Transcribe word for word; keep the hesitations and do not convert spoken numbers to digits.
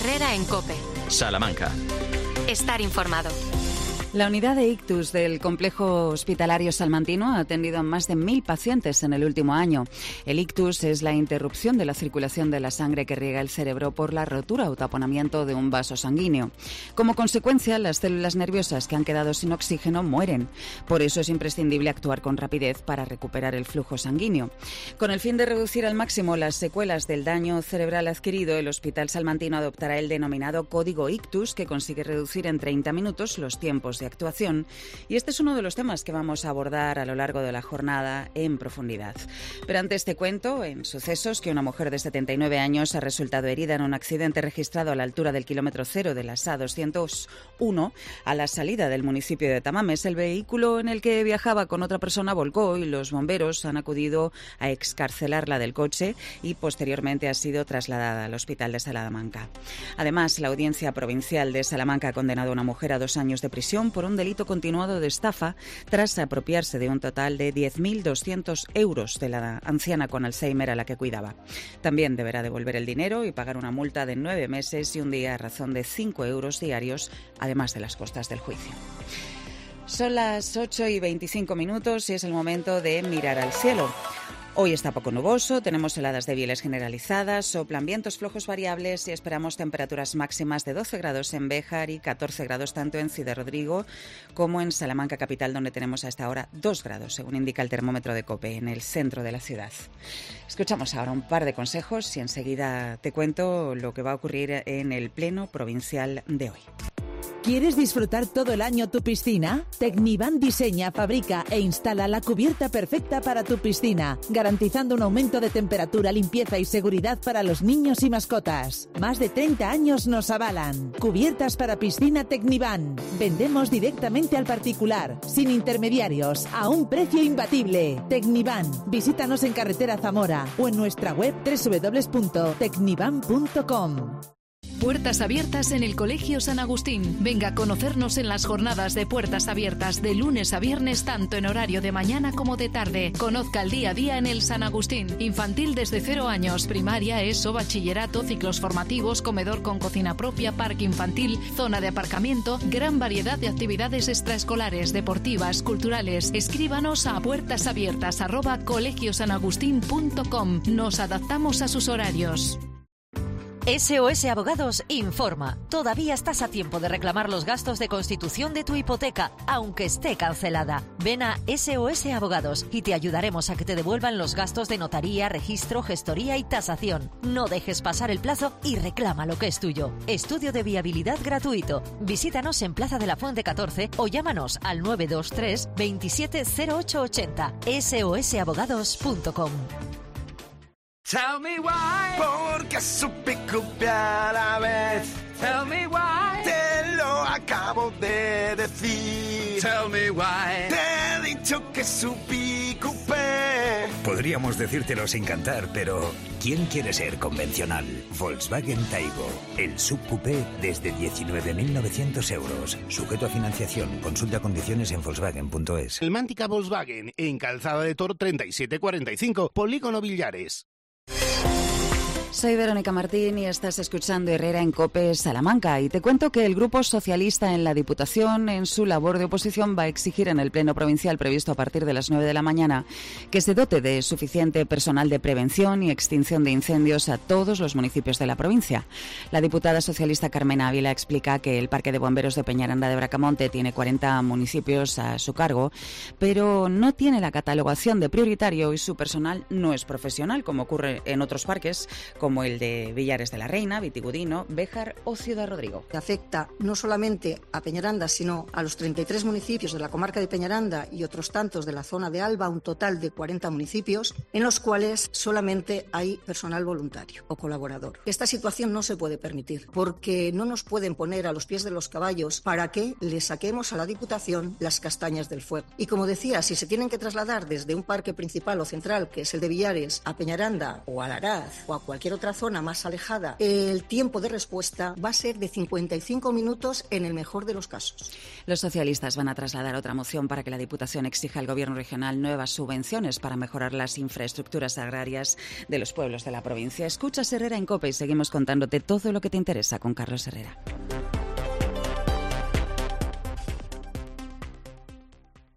Herrera en COPE. Salamanca. Estar informado. La unidad de ictus del complejo hospitalario salmantino ha atendido a más de mil pacientes en el último año. El ictus es la interrupción de la circulación de la sangre que riega el cerebro por la rotura o taponamiento de un vaso sanguíneo. Como consecuencia, las células nerviosas que han quedado sin oxígeno mueren. Por eso es imprescindible actuar con rapidez para recuperar el flujo sanguíneo. Con el fin de reducir al máximo las secuelas del daño cerebral adquirido, el Hospital Salmantino adoptará el denominado Código Ictus, que consigue reducir en treinta minutos los tiempos de actuación, y este es uno de los temas que vamos a abordar a lo largo de la jornada en profundidad. Pero antes te cuento, en sucesos, que una mujer de setenta y nueve años ha resultado herida en un accidente registrado a la altura del kilómetro cero de la S A doscientos uno a la salida del municipio de Tamames. El vehículo en el que viajaba con otra persona volcó y los bomberos han acudido a excarcelarla del coche y posteriormente ha sido trasladada al hospital de Salamanca. Además, la Audiencia Provincial de Salamanca ha condenado a una mujer a dos años de prisión por un delito continuado de estafa tras apropiarse de un total de diez mil doscientos euros de la anciana con Alzheimer a la que cuidaba. También deberá devolver el dinero y pagar una multa de nueve meses y un día a razón de cinco euros diarios, además de las costas del juicio. Son las ocho y veinticinco minutos y es el momento de mirar al cielo. Hoy está poco nuboso, tenemos heladas débiles generalizadas, soplan vientos flojos variables y esperamos temperaturas máximas de doce grados en Béjar y catorce grados tanto en Ciudad Rodrigo como en Salamanca capital, donde tenemos a esta hora dos grados, según indica el termómetro de COPE, en el centro de la ciudad. Escuchamos ahora un par de consejos y enseguida te cuento lo que va a ocurrir en el Pleno Provincial de hoy. ¿Quieres disfrutar todo el año tu piscina? Tecnivan diseña, fabrica e instala la cubierta perfecta para tu piscina, garantizando un aumento de temperatura, limpieza y seguridad para los niños y mascotas. Más de treinta años nos avalan. Cubiertas para piscina Tecnivan. Vendemos directamente al particular, sin intermediarios, a un precio imbatible. Tecnivan. Visítanos en carretera Zamora o en nuestra web doble u doble u doble u punto tecnivan punto com. Puertas abiertas en el Colegio San Agustín. Venga a conocernos en las jornadas de puertas abiertas de lunes a viernes, tanto en horario de mañana como de tarde. Conozca el día a día en el San Agustín. Infantil desde cero años, primaria, ESO, bachillerato, ciclos formativos, comedor con cocina propia, parque infantil, zona de aparcamiento, gran variedad de actividades extraescolares, deportivas, culturales. Escríbanos a puertasabiertas arroba colegiosanagustin punto com. Nos adaptamos a sus horarios. S O S Abogados informa. Todavía estás a tiempo de reclamar los gastos de constitución de tu hipoteca, aunque esté cancelada. Ven a S O S Abogados y te ayudaremos a que te devuelvan los gastos de notaría, registro, gestoría y tasación. No dejes pasar el plazo y reclama lo que es tuyo. Estudio de viabilidad gratuito. Visítanos en Plaza de la Fuente catorce o llámanos al nueve dos tres, veintisiete cero ocho ochenta. S O S abogados punto com. Tell me why. Porque supe copiar a la vez. Tell me why. Te lo acabo de decir. Tell me why. Te he dicho que supí coupé. Podríamos decírtelo sin cantar, pero ¿quién quiere ser convencional? Volkswagen Taigo, el subcoupé desde diecinueve mil novecientos euros. Sujeto a financiación. Consulta condiciones en volkswagen punto es. El Mántica Volkswagen, en Calzada de Tor treinta y siete cuarenta y cinco, Polígono Villares. Soy Verónica Martín y estás escuchando Herrera en COPE Salamanca y te cuento que el Grupo Socialista en la Diputación, en su labor de oposición, va a exigir en el Pleno Provincial previsto a partir de las nueve de la mañana que se dote de suficiente personal de prevención y extinción de incendios a todos los municipios de la provincia. La diputada socialista Carmen Ávila explica que el Parque de Bomberos de Peñaranda de Bracamonte tiene cuarenta municipios a su cargo, pero no tiene la catalogación de prioritario y su personal no es profesional, como ocurre en otros parques, como el de Villares de la Reina, Vitigudino, Béjar o Ciudad Rodrigo. Que afecta no solamente a Peñaranda, sino a los treinta y tres municipios de la comarca de Peñaranda y otros tantos de la zona de Alba, un total de cuarenta municipios, en los cuales solamente hay personal voluntario o colaborador. Esta situación no se puede permitir, porque no nos pueden poner a los pies de los caballos para que le saquemos a la Diputación las castañas del fuego. Y como decía, si se tienen que trasladar desde un parque principal o central, que es el de Villares, a Peñaranda o a Laraz o a cualquier otro otra zona más alejada, el tiempo de respuesta va a ser de cincuenta y cinco minutos en el mejor de los casos. Los socialistas van a trasladar otra moción para que la Diputación exija al Gobierno regional nuevas subvenciones para mejorar las infraestructuras agrarias de los pueblos de la provincia. Escuchas Herrera en COPE y seguimos contándote todo lo que te interesa con Carlos Herrera.